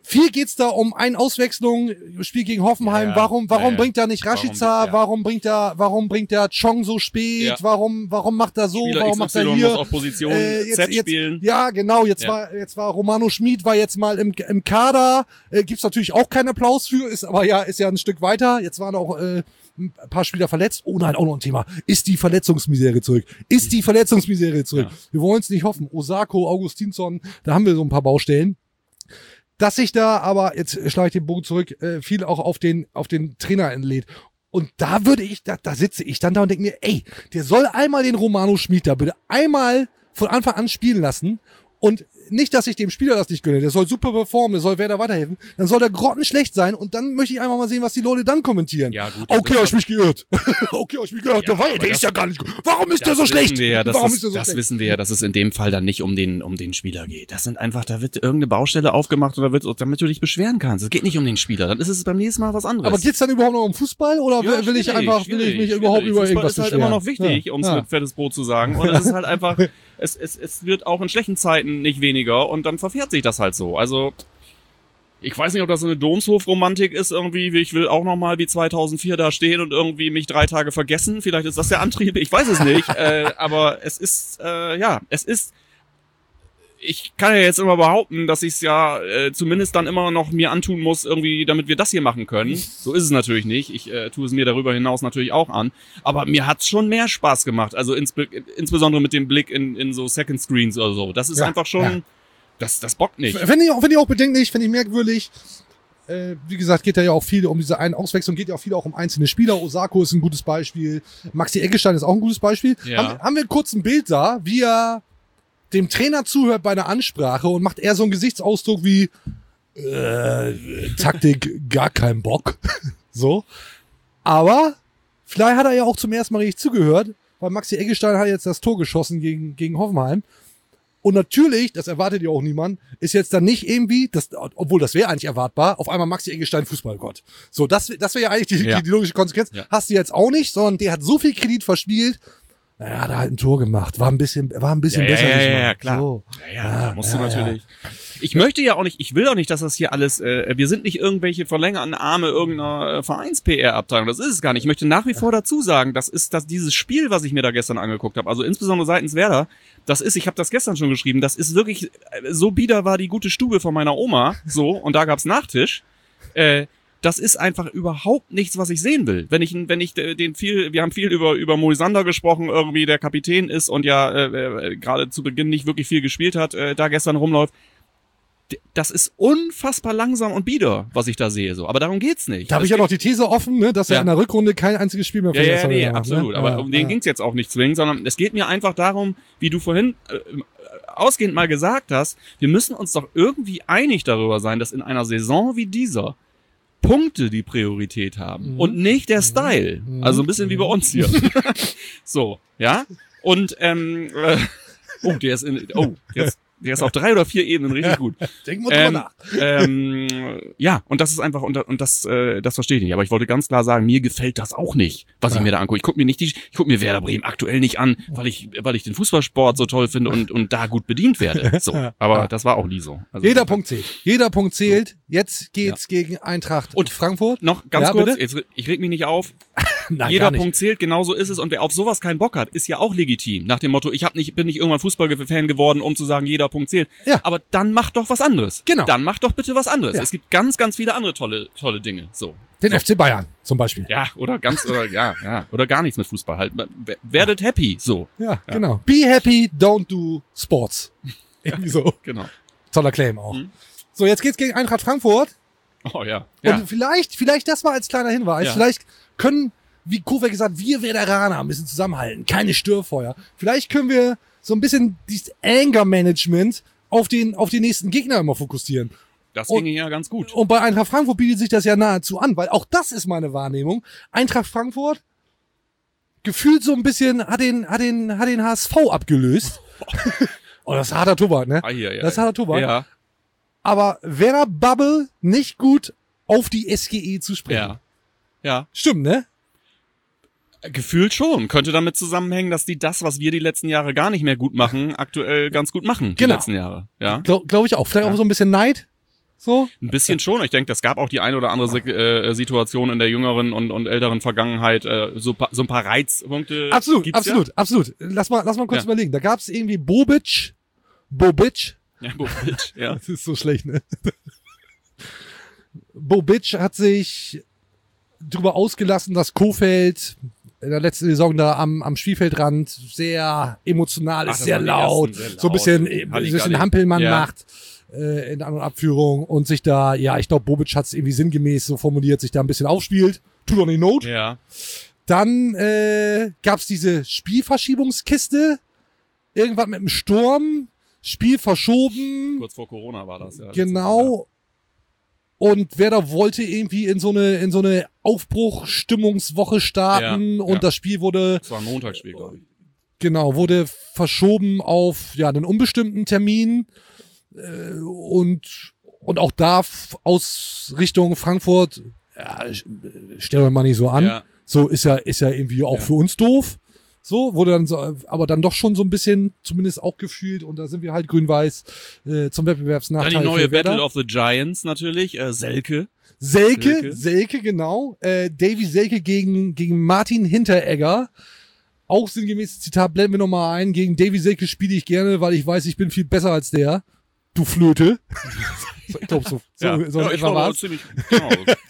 [SPEAKER 3] Viel geht's da um eine Auswechslung, Spiel gegen Hoffenheim.
[SPEAKER 4] Ja,
[SPEAKER 3] Warum bringt er nicht Rashica? Warum bringt er Chong so spät?
[SPEAKER 4] Ja.
[SPEAKER 3] Warum macht er so?
[SPEAKER 4] Spieler
[SPEAKER 3] Warum macht er
[SPEAKER 4] XY
[SPEAKER 3] hier?
[SPEAKER 4] muss auf Position Z spielen.
[SPEAKER 3] Ja, genau. Jetzt war Romano Schmid war jetzt mal im Kader. Gibt's natürlich auch keinen Applaus für, ist ja ein Stück weiter. Jetzt waren auch ein paar Spieler verletzt. Oh nein, auch noch ein Thema. Ist die Verletzungsmisere zurück?
[SPEAKER 4] Ja.
[SPEAKER 3] Wir wollen es nicht hoffen. Osako, Augustinsson, da haben wir so ein paar Baustellen. Dass sich da aber, jetzt schlage ich den Bogen zurück, viel auch auf den Trainer entlädt. Und da da sitze ich dann da und denke mir, ey, der soll einmal den Romano Schmid da bitte einmal von Anfang an spielen lassen. Und nicht, dass ich dem Spieler das nicht gönne. Der soll super performen, der soll Werder weiterhelfen. Dann soll der grottenschlecht sein und dann möchte ich einfach mal sehen, was die Leute dann kommentieren.
[SPEAKER 4] Ja, gut.
[SPEAKER 3] Okay, hab ich mich geirrt. Der ist ja gar nicht gut. Warum ist der so schlecht?
[SPEAKER 4] Das wissen wir ja, dass es in dem Fall dann nicht um den Spieler geht. Das sind einfach, da wird irgendeine Baustelle aufgemacht oder damit du dich beschweren kannst. Es geht nicht um den Spieler. Dann ist es beim nächsten Mal was anderes.
[SPEAKER 3] Aber geht's dann überhaupt noch um Fußball oder will ich mich überhaupt über irgendwas
[SPEAKER 4] beschweren? Fußball ist halt immer noch wichtig, um es mit fettes Brot zu sagen. Und es ist halt einfach, es wird auch in schlechten Zeiten nicht weniger und dann verfährt sich das halt so. Also, ich weiß nicht, ob das so eine Domshof-Romantik ist irgendwie. Ich will auch nochmal wie 2004 da stehen und irgendwie mich 3 Tage vergessen. Vielleicht ist das der Antrieb, ich weiß es nicht. Aber es ist, ich kann ja jetzt immer behaupten, dass ich es zumindest dann immer noch mir antun muss, irgendwie, damit wir das hier machen können. So ist es natürlich nicht. Ich tue es mir darüber hinaus natürlich auch an. Aber mir hat's schon mehr Spaß gemacht. Also insbesondere mit dem Blick in so Second Screens oder so. Das ist einfach schon... Ja. Das bockt nicht.
[SPEAKER 3] Finde ich auch bedenklich, finde ich merkwürdig. Wie gesagt, geht ja auch viel um diese einen Auswechslung, geht ja auch viel auch um einzelne Spieler. Osako ist ein gutes Beispiel. Maxi Eggestein ist auch ein gutes Beispiel.
[SPEAKER 4] Ja.
[SPEAKER 3] Haben wir kurz ein Bild da, wie er dem Trainer zuhört bei einer Ansprache und macht eher so einen Gesichtsausdruck wie Taktik, gar kein Bock. So. Aber vielleicht hat er ja auch zum ersten Mal richtig zugehört, weil Maxi Eggestein hat jetzt das Tor geschossen gegen Hoffenheim. Und natürlich, das erwartet ja auch niemand, ist jetzt dann nicht irgendwie, obwohl das wäre eigentlich erwartbar, auf einmal Maxi Eggestein Fußballgott. So, das wäre ja eigentlich die logische Konsequenz. Ja. Hast du jetzt auch nicht, sondern der hat so viel Kredit verspielt. Naja, hat er halt ein Tor gemacht, war ein bisschen besser.
[SPEAKER 4] Ja, klar. So. Ja, musst du natürlich. Ich möchte ja auch nicht, ich will auch nicht, dass das hier alles, wir sind nicht irgendwelche verlängerten Arme irgendeiner Vereins-PR-Abteilung, das ist es gar nicht. Ich möchte nach wie vor dazu sagen, dass dieses Spiel, was ich mir da gestern angeguckt habe, also insbesondere seitens Werder, ich habe das gestern schon geschrieben, das ist wirklich, so bieder war die gute Stube von meiner Oma, so, und da gab's Nachtisch, das ist einfach überhaupt nichts, was ich sehen will. Wir haben viel über Moisander gesprochen, irgendwie der Kapitän ist und gerade zu Beginn nicht wirklich viel gespielt hat, da gestern rumläuft. Das ist unfassbar langsam und bieder, was ich da sehe, so. Aber darum geht's nicht.
[SPEAKER 3] Da habe ich ja noch die These offen, ne, dass er in der Rückrunde kein einziges Spiel mehr
[SPEAKER 4] verletzt hat. Absolut. Ne? Aber um den ging's jetzt auch nicht zwingend, sondern es geht mir einfach darum, wie du vorhin ausgehend mal gesagt hast, wir müssen uns doch irgendwie einig darüber sein, dass in einer Saison wie dieser Punkte die Priorität haben und nicht der Style. Also ein bisschen wie bei uns hier. So, ja? Und der ist auf 3 oder 4 Ebenen richtig gut.
[SPEAKER 3] Denken wir drüber nach.
[SPEAKER 4] Ja, und das ist einfach, und das verstehe ich nicht. Aber ich wollte ganz klar sagen, mir gefällt das auch nicht, was ich mir da angucke. Ich gucke mir Werder Bremen aktuell nicht an, weil ich den Fußballsport so toll finde und da gut bedient werde. So. Aber das war auch nie so. Also,
[SPEAKER 3] jeder Punkt zählt. So. Jetzt geht's gegen Eintracht und Frankfurt.
[SPEAKER 4] Noch ganz kurz, ich reg mich nicht auf.
[SPEAKER 3] Nein,
[SPEAKER 4] jeder Punkt zählt, genauso ist es. Und wer auf sowas keinen Bock hat, ist ja auch legitim. Nach dem Motto, bin nicht irgendwann Fußballfan geworden, um zu sagen, jeder Punkt zählt. Ja. Aber dann macht doch was anderes.
[SPEAKER 3] Genau.
[SPEAKER 4] Dann macht doch bitte was anderes. Ja. Es gibt ganz, ganz viele andere tolle Dinge. So.
[SPEAKER 3] Den FC Bayern zum Beispiel.
[SPEAKER 4] Ja, oder gar nichts mit Fußball halt. Werdet happy, so.
[SPEAKER 3] Ja, genau. Be happy, don't do sports. Irgendwie so.
[SPEAKER 4] Genau.
[SPEAKER 3] Toller Claim auch. So, jetzt geht's gegen Eintracht Frankfurt.
[SPEAKER 4] Oh ja.
[SPEAKER 3] Und vielleicht das mal als kleiner Hinweis. Ja. Vielleicht können, wie Kovac gesagt, wir Veteraner ein bisschen zusammenhalten. Keine Störfeuer. Vielleicht können wir so ein bisschen dieses Anger-Management auf den nächsten Gegner immer fokussieren.
[SPEAKER 4] Das ging ja ganz gut.
[SPEAKER 3] Und bei Eintracht Frankfurt bietet sich das ja nahezu an, weil auch das ist meine Wahrnehmung. Eintracht Frankfurt gefühlt so ein bisschen hat den HSV abgelöst. Oh, das ist ein harter Tobak, ne? Das ist ein harter Tobak.
[SPEAKER 4] Ja.
[SPEAKER 3] Aber Werder Bubble nicht gut auf die SGE zu sprechen.
[SPEAKER 4] Ja.
[SPEAKER 3] Stimmt, ne?
[SPEAKER 4] Gefühlt schon. Könnte damit zusammenhängen, dass die das, was wir die letzten Jahre gar nicht mehr gut machen, aktuell ganz gut machen. Die letzten Jahre. Ja.
[SPEAKER 3] Glaube ich auch. Vielleicht auch so ein bisschen Neid. So?
[SPEAKER 4] Ein bisschen schon. Ich denke, das gab auch die eine oder andere Situation in der jüngeren und älteren Vergangenheit. So ein paar Reizpunkte.
[SPEAKER 3] Absolut. Lass mal kurz überlegen. Da gab's irgendwie Bobic.
[SPEAKER 4] Ja, Bobic, ja.
[SPEAKER 3] Das ist so schlecht, ne? Bobic hat sich drüber ausgelassen, dass Kohfeldt in der letzten Saison da am Spielfeldrand sehr emotional ist, sehr laut, so ein bisschen Hampelmann macht in der anderen Abführung und sich da, ja, ich glaube, Bobic hat es irgendwie sinngemäß so formuliert, sich da ein bisschen aufspielt. Tut doch nicht Not.
[SPEAKER 4] Ja.
[SPEAKER 3] Dann gab's diese Spielverschiebungskiste, irgendwas mit dem Sturm, Spiel verschoben.
[SPEAKER 4] Kurz vor Corona war das, ja.
[SPEAKER 3] Genau. Und Werder wollte irgendwie in so eine Aufbruchstimmungswoche starten und das Spiel wurde.
[SPEAKER 4] Das war ein Montagsspiel, glaube ich.
[SPEAKER 3] Genau, wurde verschoben auf einen unbestimmten Termin und auch da aus Richtung Frankfurt. Ja, stellen wir mal nicht so an. Ja. So ist ja irgendwie auch für uns doof. So, wurde dann so, aber dann doch schon so ein bisschen, zumindest auch gefühlt, und da sind wir halt grün-weiß zum Wettbewerbsnachteil.
[SPEAKER 4] Dann die neue Battle of the Giants natürlich, Selke,
[SPEAKER 3] genau. Davy Selke gegen Martin Hinteregger. Auch sinngemäßes Zitat, blenden wir nochmal ein. Gegen Davy Selke spiele ich gerne, weil ich weiß, ich bin viel besser als der. Du Flöte. Ich glaube, so
[SPEAKER 4] ich glaube, ziemlich genau.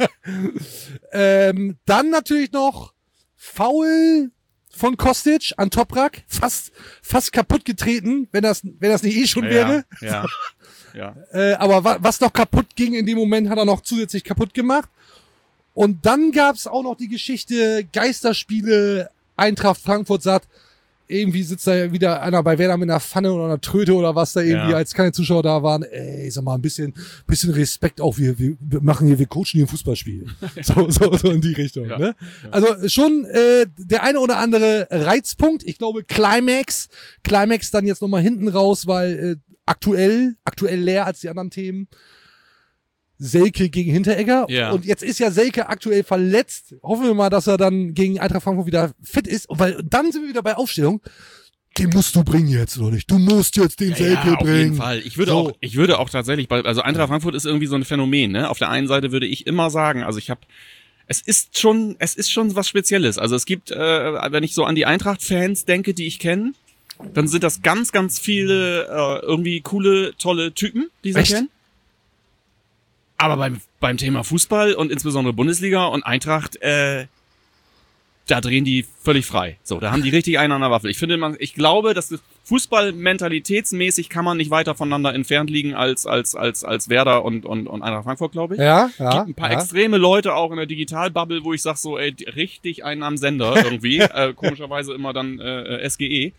[SPEAKER 3] Dann natürlich noch Foul von Kostic an Toprak, fast kaputt getreten, wenn das nicht schon wäre.
[SPEAKER 4] Ja.
[SPEAKER 3] Aber was noch kaputt ging in dem Moment, hat er noch zusätzlich kaputt gemacht. Und dann gab's auch noch die Geschichte Geisterspiele. Eintracht Frankfurt sagt, irgendwie sitzt da wieder einer bei Werder mit einer Pfanne oder einer Tröte oder was da irgendwie, als keine Zuschauer da waren. Ey, sag mal, ein bisschen Respekt auch. Wir coachen hier ein Fußballspiel. So in die Richtung, ne? Ja. Also schon, der eine oder andere Reizpunkt. Ich glaube, Climax dann jetzt nochmal hinten raus, weil, aktuell leer als die anderen Themen. Selke gegen Hinteregger.
[SPEAKER 4] Ja.
[SPEAKER 3] Und jetzt ist ja Selke aktuell verletzt. Hoffen wir mal, dass er dann gegen Eintracht Frankfurt wieder fit ist. Weil dann sind wir wieder bei Aufstellung. Den musst du bringen jetzt, oder nicht? Du musst jetzt den Selke bringen. Auf jeden
[SPEAKER 4] Fall. Ich würde auch tatsächlich, also Eintracht Frankfurt ist irgendwie so ein Phänomen, ne? Auf der einen Seite würde ich immer sagen, also es ist schon was Spezielles. Also es gibt, wenn ich so an die Eintracht-Fans denke, die ich kenne, dann sind das ganz, ganz viele irgendwie coole, tolle Typen, die sie kennen. Aber beim Thema Fußball und insbesondere Bundesliga und Eintracht, da drehen die völlig frei. So, da haben die richtig einen an der Waffel. Ich glaube, dass Fußball mentalitätsmäßig kann man nicht weiter voneinander entfernt liegen als Werder und Eintracht Frankfurt, glaube ich.
[SPEAKER 3] Ja.
[SPEAKER 4] Gibt ein paar extreme Leute auch in der Digitalbubble, wo ich sag so, ey, richtig einen am Sender irgendwie. Komischerweise immer dann SGE.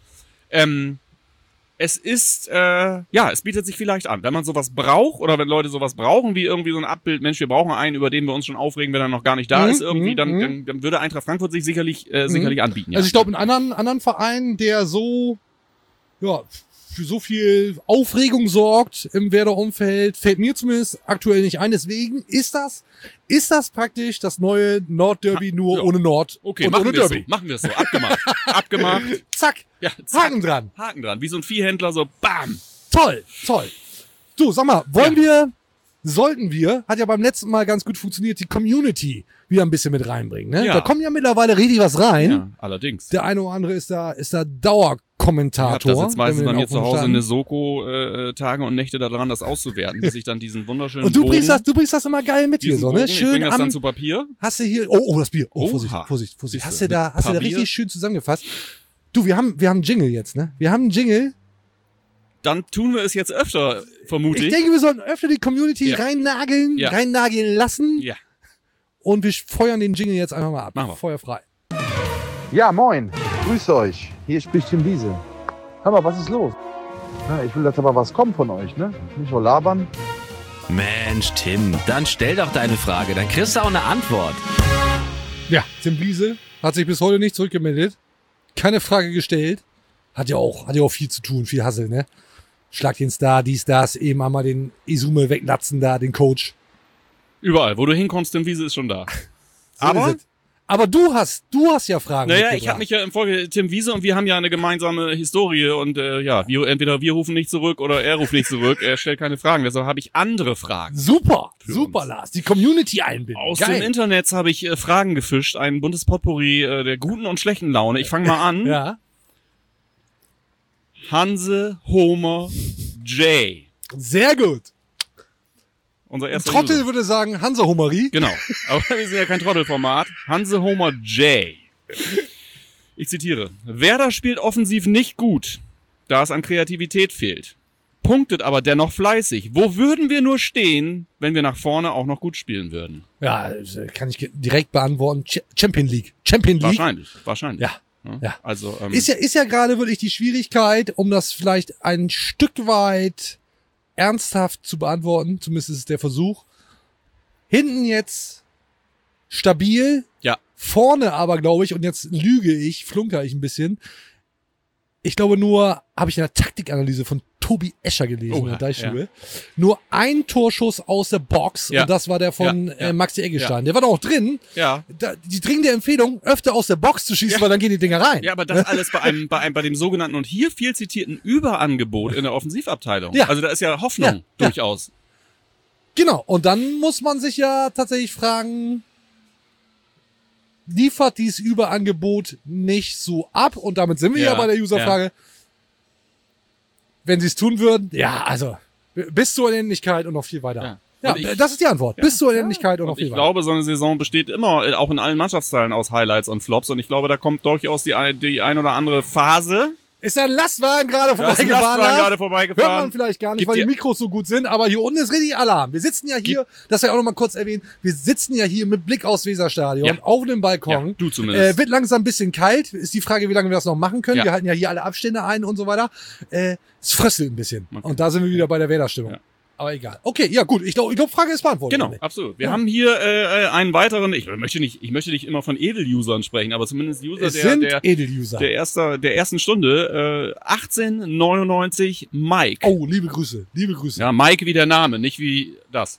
[SPEAKER 4] Es ist, es bietet sich vielleicht an. Wenn man sowas braucht oder wenn Leute sowas brauchen, wie irgendwie so ein Abbild, Mensch, wir brauchen einen, über den wir uns schon aufregen, wenn er noch gar nicht da ist, irgendwie, dann würde Eintracht Frankfurt sich sicherlich anbieten. Ja.
[SPEAKER 3] Also ich glaube, einen anderen Verein, der so, für so viel Aufregung sorgt im Werder-Umfeld, fällt mir zumindest aktuell nicht ein. Deswegen ist das praktisch das neue Nordderby nur ohne Nord.
[SPEAKER 4] Okay,
[SPEAKER 3] und ohne Derby.
[SPEAKER 4] Machen wir es so. Abgemacht.
[SPEAKER 3] Zack.
[SPEAKER 4] Ja,
[SPEAKER 3] Haken dran.
[SPEAKER 4] Wie so ein Viehhändler, so bam.
[SPEAKER 3] Toll. Du, sag mal, sollten wir, hat ja beim letzten Mal ganz gut funktioniert, die Community wieder ein bisschen mit reinbringen, ne?
[SPEAKER 4] Ja.
[SPEAKER 3] Da kommt ja mittlerweile richtig was rein.
[SPEAKER 4] Ja, allerdings.
[SPEAKER 3] Der eine oder andere ist da Dauerkommentator.
[SPEAKER 4] Ich habe das jetzt meistens bei mir zu Hause in der Soko Tage und Nächte daran, das auszuwerten, bis ich dann diesen wunderschönen
[SPEAKER 3] Und du bringst das immer geil mit hier, so, ne?
[SPEAKER 4] Schön, ich bring das dann zu Papier.
[SPEAKER 3] Hast du hier, das Bier. Oh, Vorsicht. Hast du da richtig schön zusammengefasst. Du, wir haben einen Jingle jetzt, ne? Wir haben einen Jingle.
[SPEAKER 4] Dann tun wir es jetzt öfter, vermute ich.
[SPEAKER 3] Ich denke, wir sollten öfter die Community reinnageln lassen.
[SPEAKER 4] Ja.
[SPEAKER 3] Und wir feuern den Jingle jetzt einfach mal ab.
[SPEAKER 4] Machen wir.
[SPEAKER 3] Feuer frei.
[SPEAKER 6] Ja, moin. Grüß euch. Hier spricht Tim Wiese. Hör mal, was ist los? Ja, ich will, dass aber was kommt von euch, ne? Nicht nur labern.
[SPEAKER 7] Mensch, Tim, dann stell doch deine Frage. Dann kriegst du auch eine Antwort.
[SPEAKER 3] Ja, Tim Wiese hat sich bis heute nicht zurückgemeldet. Keine Frage gestellt. Hat ja auch viel zu tun, viel Hassel, ne? Schlag den Star, dies, das, eben einmal den Izume weglatzen da, den Coach.
[SPEAKER 4] Überall, wo du hinkommst, Tim Wiese ist schon da.
[SPEAKER 3] So ist es. Aber du hast ja Fragen.
[SPEAKER 4] Naja,
[SPEAKER 3] mitgebracht.
[SPEAKER 4] ich habe mich ja im Folge Tim Wiese und wir haben ja eine gemeinsame Historie und entweder wir rufen nicht zurück oder er ruft nicht zurück. Er stellt keine Fragen, deshalb habe ich andere Fragen.
[SPEAKER 3] Super,
[SPEAKER 4] uns.
[SPEAKER 3] Lars. Die Community einbinden.
[SPEAKER 4] Aus
[SPEAKER 3] Geil.
[SPEAKER 4] dem Internet habe ich Fragen gefischt, ein buntes Potpourri der guten und schlechten Laune. Ich fange mal an.
[SPEAKER 3] Ja.
[SPEAKER 4] Hanse Homer J.
[SPEAKER 3] Sehr gut.
[SPEAKER 4] Unser
[SPEAKER 3] Ein
[SPEAKER 4] erster
[SPEAKER 3] Trottel
[SPEAKER 4] User.
[SPEAKER 3] würde sagen Hansa Homeri.
[SPEAKER 4] Genau. Aber wir sind ja kein Trottelformat. Hanse Homer J. Ich zitiere. Werder spielt offensiv nicht gut, da es an Kreativität fehlt. Punktet aber dennoch fleißig. Wo würden wir nur stehen, wenn wir nach vorne auch noch gut spielen würden?
[SPEAKER 3] Ja, kann ich direkt beantworten. Champion League.
[SPEAKER 4] Wahrscheinlich.
[SPEAKER 3] Ja. Ja.
[SPEAKER 4] Also,
[SPEAKER 3] Ist ja gerade wirklich die Schwierigkeit, um das vielleicht ein Stück weit ernsthaft zu beantworten, zumindest ist es der Versuch. Hinten jetzt stabil,
[SPEAKER 4] ja.
[SPEAKER 3] Vorne aber, glaube ich, und jetzt flunker ich ein bisschen. Ich glaube nur, habe ich in der Taktikanalyse von Tobi Escher gelesen, in der Deichstube. Ja. Nur ein Torschuss aus der Box und das war der von Maxi Eggestein. Ja. Der war doch auch drin.
[SPEAKER 4] Ja.
[SPEAKER 3] Die dringende Empfehlung, öfter aus der Box zu schießen, weil dann gehen die Dinger rein.
[SPEAKER 4] Ja, aber das alles bei dem sogenannten und hier viel zitierten Überangebot in der Offensivabteilung.
[SPEAKER 3] Ja.
[SPEAKER 4] Also da ist ja Hoffnung durchaus.
[SPEAKER 3] Genau. Und dann muss man sich ja tatsächlich fragen, liefert dieses Überangebot nicht so ab? Und damit sind wir ja bei der Userfrage. Wenn sie es tun würden, also bis zur Unendlichkeit und noch viel weiter. Ja, das ist die Antwort. Bis zur Unendlichkeit und noch viel weiter.
[SPEAKER 4] Ich glaube, so eine Saison besteht immer, auch in allen Mannschaftsteilen, aus Highlights und Flops. Und ich glaube, da kommt durchaus die ein oder andere Phase.
[SPEAKER 3] Ist ein Lastwagen gerade vorbeigefahren? Hört man vielleicht gar nicht, weil die Mikros so gut sind, aber hier unten ist richtig Alarm. Wir sitzen ja hier, das will ich auch noch mal kurz erwähnen, wir sitzen ja hier mit Blick aufs Weserstadion auf dem Balkon.
[SPEAKER 4] Ja, du zumindest.
[SPEAKER 3] Wird langsam ein bisschen kalt, ist die Frage, wie lange wir das noch machen können. Wir halten ja hier alle Abstände ein und so weiter. Es fröstelt ein bisschen. Okay. Und da sind wir wieder bei der Wählerstimmung. Ja. Aber egal. Okay, ja gut. Ich glaube, Frage ist beantwortet.
[SPEAKER 4] Genau, absolut. Wir haben hier einen weiteren, ich möchte nicht immer von Edel-Usern sprechen, aber zumindest User der ersten Stunde, 1899 Mike.
[SPEAKER 3] Oh, liebe Grüße.
[SPEAKER 4] Ja, Mike wie der Name, nicht wie das.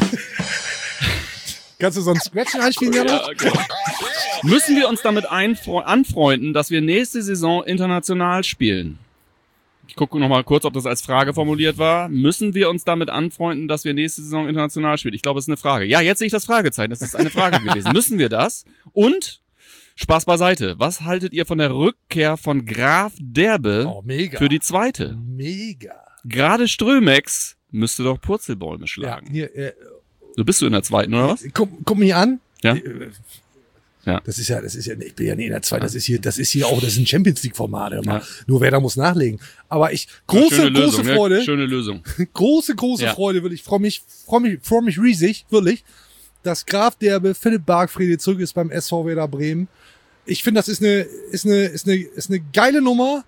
[SPEAKER 3] Kannst du so ein Scratchen einspielen, Jan?
[SPEAKER 4] Ja, okay. Müssen wir uns damit anfreunden, dass wir nächste Saison international spielen? Ich gucke noch mal kurz, ob das als Frage formuliert war. Müssen wir uns damit anfreunden, dass wir nächste Saison international spielen? Ich glaube, es ist eine Frage. Ja, jetzt sehe ich das Fragezeichen. Das ist eine Frage gewesen. Müssen wir das? Und, Spaß beiseite, was haltet ihr von der Rückkehr von Graf Derbe für die zweite?
[SPEAKER 3] Mega.
[SPEAKER 4] Gerade Strömex müsste doch Purzelbäume schlagen.
[SPEAKER 3] Ja, hier,
[SPEAKER 4] so bist du in der zweiten, oder was?
[SPEAKER 3] Guck mich an.
[SPEAKER 4] Ja.
[SPEAKER 3] Ja. Das ist ja, ich bin ja nicht in der zweiten, das ist ein Champions League Format, nur wer da muss nachlegen. Aber große Freude.
[SPEAKER 4] Schöne Lösung.
[SPEAKER 3] große Freude, wirklich. Freu mich riesig, wirklich, dass Graf Derbe, Philipp Bargfrede zurück ist beim SV Werder Bremen. Ich finde, das ist eine geile Nummer,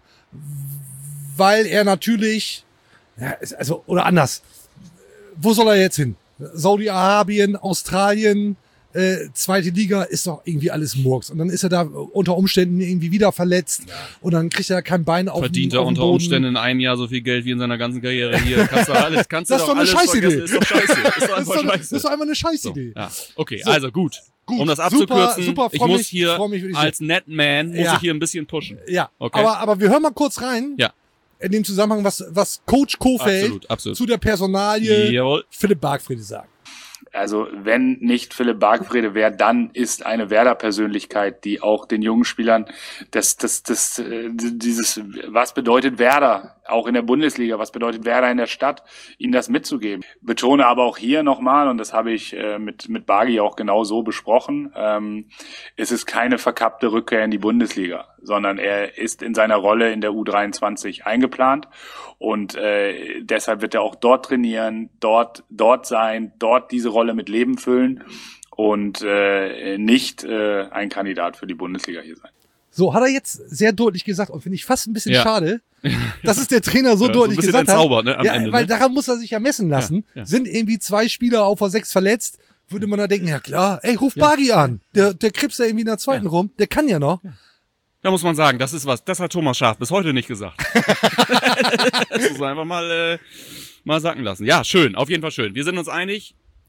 [SPEAKER 3] weil er natürlich, oder anders. Wo soll er jetzt hin? Saudi-Arabien, Australien, zweite Liga ist doch irgendwie alles Murks. Und dann ist er da unter Umständen irgendwie wieder verletzt und dann kriegt er kein Bein auf
[SPEAKER 4] Verdient er unter Umständen in einem Jahr so viel Geld wie in seiner ganzen Karriere hier. Das ist
[SPEAKER 3] doch eine Scheißidee.
[SPEAKER 4] Ist doch scheiße. Ist doch einfach scheiße.
[SPEAKER 3] Das ist doch einfach eine Scheißidee.
[SPEAKER 4] So, ja. Okay, so. Also gut. Um das abzukürzen,
[SPEAKER 3] super,
[SPEAKER 4] ich muss hier als Netman ich hier ein bisschen pushen.
[SPEAKER 3] Ja,
[SPEAKER 4] okay.
[SPEAKER 3] aber wir hören mal kurz rein.
[SPEAKER 4] Ja.
[SPEAKER 3] In dem Zusammenhang, was Coach Kohfeldt zu der Personalie Philipp Bargfrede sagt.
[SPEAKER 1] Also wenn nicht Philipp Bargfrede wäre, dann ist eine Werder-Persönlichkeit, die auch den jungen Spielern dieses, was bedeutet Werder, auch in der Bundesliga, was bedeutet Werder in der Stadt, ihnen das mitzugeben. Betone aber auch hier nochmal, und das habe ich mit Bargi auch genau so besprochen, es ist keine verkappte Rückkehr in die Bundesliga, sondern er ist in seiner Rolle in der U23 eingeplant und deshalb wird er auch dort trainieren, dort sein, dort diese Rolle mit Leben füllen und nicht ein Kandidat für die Bundesliga hier sein.
[SPEAKER 3] So, hat er jetzt sehr deutlich gesagt und finde ich fast ein bisschen schade, dass es der Trainer so deutlich
[SPEAKER 4] so
[SPEAKER 3] gesagt
[SPEAKER 4] hat. Ne, am Ende,
[SPEAKER 3] weil daran muss er sich ja messen lassen. Ja. Sind irgendwie 2 Spieler auf der 6 verletzt, würde man da denken, ja klar, ruf Bargi an. Der krebst ja irgendwie in der zweiten rum, der kann ja noch. Ja.
[SPEAKER 4] Da muss man sagen, das hat Thomas Schaaf bis heute nicht gesagt. Das muss man einfach mal sacken lassen. Ja, schön, auf jeden Fall schön. Wir sind uns einig,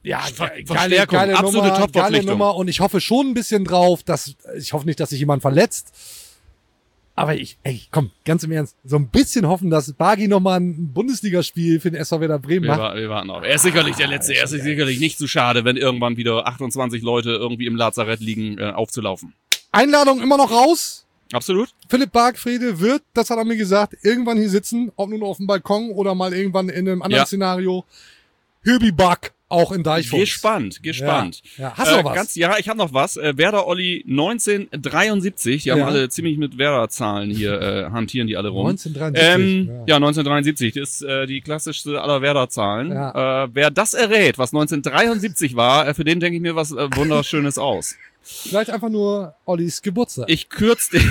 [SPEAKER 3] Ja,
[SPEAKER 4] Verstärkung, absolute
[SPEAKER 3] geile
[SPEAKER 4] Top-Verpflichtung.
[SPEAKER 3] Nummer und ich hoffe schon ein bisschen drauf, ich hoffe nicht, dass sich jemand verletzt. Aber komm, ganz im Ernst, so ein bisschen hoffen, dass Bargi nochmal ein Bundesligaspiel für den SV Werder Bremen macht.
[SPEAKER 4] Wir warten auf. Er ist sicherlich der Letzte. Er ist sicherlich nicht zu schade, wenn irgendwann wieder 28 Leute irgendwie im Lazarett liegen, aufzulaufen.
[SPEAKER 3] Einladung immer noch raus.
[SPEAKER 4] Absolut.
[SPEAKER 3] Philipp Bargfrede wird, das hat er mir gesagt, irgendwann hier sitzen, ob nun auf dem Balkon oder mal irgendwann in einem anderen Szenario. Hübi Bark. Auch in Deichfuchs.
[SPEAKER 4] Gespannt.
[SPEAKER 3] Ja. Hast du noch was?
[SPEAKER 4] Ich habe noch was. Werder Olli 1973. Die haben alle ziemlich mit Werder-Zahlen hier, hantieren die alle rum.
[SPEAKER 3] 1973.
[SPEAKER 4] 1973. Das ist die klassischste aller Werder-Zahlen. Ja. Wer das errät, was 1973 war, für den denke ich mir was Wunderschönes aus.
[SPEAKER 3] Vielleicht einfach nur Ollis Geburtstag.
[SPEAKER 4] Ich kürze.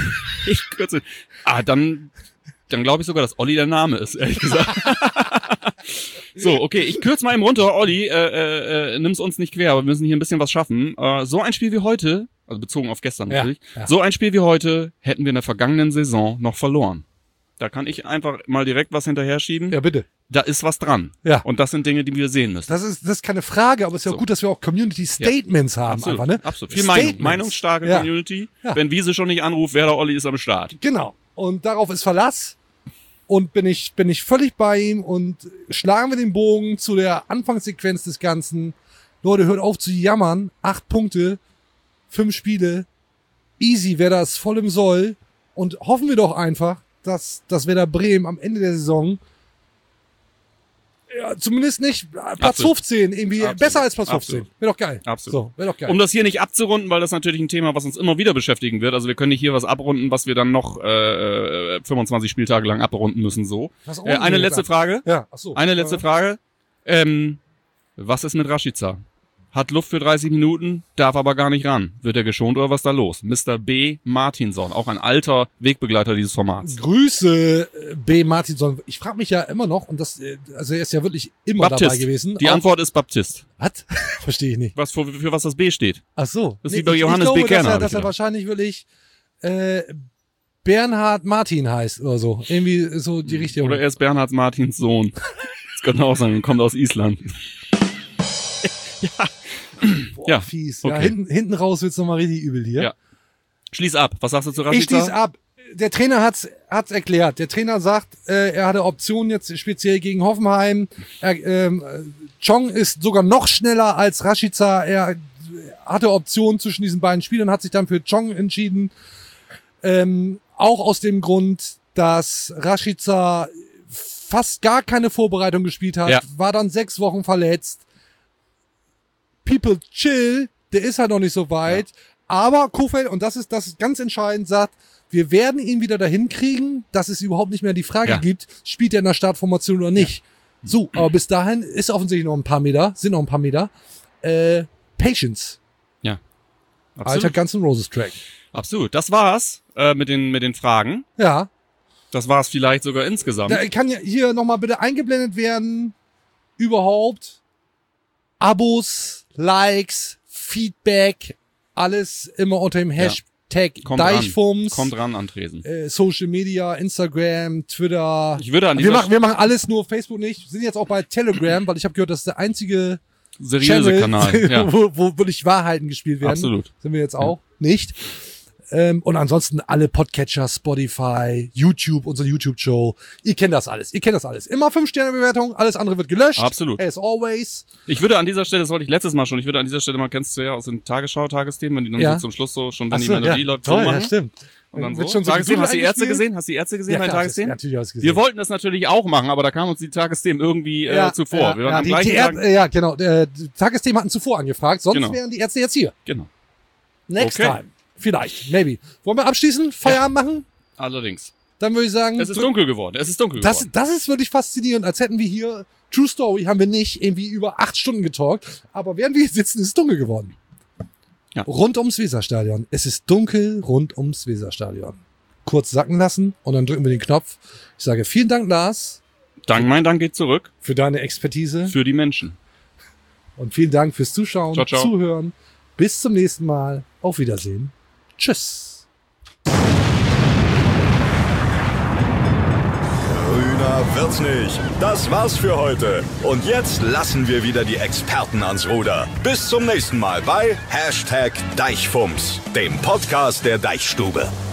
[SPEAKER 4] Dann glaube ich sogar, dass Olli der Name ist, ehrlich gesagt. So, okay, ich kürze mal eben runter. Olli, nimm's uns nicht quer, aber wir müssen hier ein bisschen was schaffen. So ein Spiel wie heute, also bezogen auf gestern natürlich, so ein Spiel wie heute hätten wir in der vergangenen Saison noch verloren. Da kann ich einfach mal direkt was hinterher schieben.
[SPEAKER 3] Ja, bitte.
[SPEAKER 4] Da ist was dran. Ja. Und das sind Dinge, die wir sehen müssen.
[SPEAKER 3] Das ist keine Frage, aber es ist ja auch gut, dass wir auch Community Statements haben.
[SPEAKER 4] Absolut,
[SPEAKER 3] einfach, ne?
[SPEAKER 4] Absolut. Viel Meinungsstarke Community. Ja. Wenn Wiese schon nicht anruft, Werder Olli ist am Start.
[SPEAKER 3] Genau. Und darauf ist Verlass. Und bin ich völlig bei ihm und schlagen wir den Bogen zu der Anfangssequenz des Ganzen. Leute, hört auf zu jammern. 8 Punkte, 5 Spiele. Easy, wer das voll im Soll. Und hoffen wir doch einfach, dass Werder Bremen am Ende der Saison zumindest nicht Platz 15, irgendwie besser als Platz 15. Wäre doch geil.
[SPEAKER 4] Absolut.
[SPEAKER 3] So, wäre doch geil.
[SPEAKER 4] Um das hier nicht abzurunden, weil das natürlich ein Thema, was uns immer wieder beschäftigen wird. Also wir können nicht hier was abrunden, was wir dann noch 25 Spieltage lang abrunden müssen. So. Eine letzte Frage.
[SPEAKER 3] Ja, ach so.
[SPEAKER 4] Eine letzte Frage. Was ist mit Rashica? Hat Luft für 30 Minuten, darf aber gar nicht ran. Wird er geschont oder was ist da los? Mr. B. Martinson, auch ein alter Wegbegleiter dieses Formats.
[SPEAKER 3] Grüße B. Martinson. Ich frage mich ja immer noch, und das, also er ist ja wirklich immer dabei gewesen.
[SPEAKER 4] Die Antwort ist Baptist.
[SPEAKER 3] Was? Verstehe ich nicht.
[SPEAKER 4] Für was das B steht.
[SPEAKER 3] Ach so.
[SPEAKER 4] Das ist wie bei Johannes B. Kerner.
[SPEAKER 3] Dass er wahrscheinlich wirklich Bernhard Martin heißt oder so. Irgendwie so die Richtung.
[SPEAKER 4] Oder er ist Bernhard Martins Sohn. Das könnte auch sein, kommt aus Island. Ja.
[SPEAKER 3] Boah, fies. Okay. Ja, hinten raus wird's nochmal richtig übel hier. Ja.
[SPEAKER 4] Schließ ab. Was sagst du zu Rashica?
[SPEAKER 3] Ich schließ ab. Der Trainer hat's erklärt. Der Trainer sagt, er hatte Optionen jetzt speziell gegen Hoffenheim. Chong ist sogar noch schneller als Rashica. Er hatte Optionen zwischen diesen beiden Spielern, hat sich dann für Chong entschieden. Auch aus dem Grund, dass Rashica fast gar keine Vorbereitung gespielt hat, war dann 6 Wochen verletzt. People chill, der ist halt noch nicht so weit. Ja. Aber Kofeld, und das ist ganz entscheidend, sagt, wir werden ihn wieder dahin kriegen, dass es überhaupt nicht mehr die Frage gibt, spielt er in der Startformation oder nicht. Ja. So, aber bis dahin ist offensichtlich noch ein paar Meter, Patience.
[SPEAKER 4] Ja. Absolut.
[SPEAKER 3] Alter Guns N' Roses Track.
[SPEAKER 4] Absolut. Das war's mit den Fragen.
[SPEAKER 3] Ja.
[SPEAKER 4] Das war's vielleicht sogar insgesamt.
[SPEAKER 3] Da kann ja hier nochmal bitte eingeblendet werden, überhaupt Abos, Likes, Feedback, alles immer unter dem Hashtag Deichfums.
[SPEAKER 4] Kommt ran an Tresen.
[SPEAKER 3] Social Media, Instagram, Twitter.
[SPEAKER 4] Wir
[SPEAKER 3] machen alles nur Facebook nicht. Wir sind jetzt auch bei Telegram, weil ich habe gehört, das ist der einzige
[SPEAKER 4] seriöse Kanal,
[SPEAKER 3] wo wirklich Wahrheiten gespielt werden.
[SPEAKER 4] Absolut.
[SPEAKER 3] Sind wir jetzt auch nicht. Und ansonsten alle Podcatcher, Spotify, YouTube, unsere YouTube-Show. Ihr kennt das alles. Immer 5-Sterne-Bewertung, alles andere wird gelöscht.
[SPEAKER 4] Absolut.
[SPEAKER 3] As always.
[SPEAKER 4] Ich würde an dieser Stelle, das wollte ich letztes Mal schon, kennst du ja aus den Tagesschau-Tagesthemen, wenn die dann so zum Schluss so schon, wenn die Melodie läuft, so machen.
[SPEAKER 3] Ja, stimmt.
[SPEAKER 4] Und dann so. Tagesthemen, hast du die Ärzte gesehen? Bei den Tagesthemen?
[SPEAKER 3] Natürlich habe ich gesehen.
[SPEAKER 4] Wir wollten das natürlich auch machen, aber da kamen uns die Tagesthemen irgendwie zuvor. Wir waren am gleichen Tag.
[SPEAKER 3] Ja, genau. Die Tagesthemen hatten zuvor angefragt, sonst wären die Ärzte jetzt hier.
[SPEAKER 4] Genau.
[SPEAKER 3] Next time. Vielleicht, maybe. Wollen wir abschließen? Feierabend machen?
[SPEAKER 4] Allerdings.
[SPEAKER 3] Dann würde ich sagen...
[SPEAKER 4] Es ist dunkel geworden. Das
[SPEAKER 3] ist wirklich faszinierend. Als hätten wir hier... True Story haben wir nicht irgendwie über 8 Stunden getalkt. Aber während wir hier sitzen, ist es dunkel geworden. Ja. Rund ums Weserstadion. Es ist dunkel rund ums Weserstadion. Kurz sacken lassen und dann drücken wir den Knopf. Ich sage vielen Dank, Lars.
[SPEAKER 4] Mein Dank geht zurück.
[SPEAKER 3] Für deine Expertise.
[SPEAKER 4] Für die Menschen.
[SPEAKER 3] Und vielen Dank fürs Zuschauen,
[SPEAKER 4] ciao.
[SPEAKER 3] Zuhören. Bis zum nächsten Mal. Auf Wiedersehen. Tschüss.
[SPEAKER 2] Grüne Schöner wird's nicht. Das war's für heute. Und jetzt lassen wir wieder die Experten ans Ruder. Bis zum nächsten Mal bei #Deichfumms, dem Podcast der Deichstube.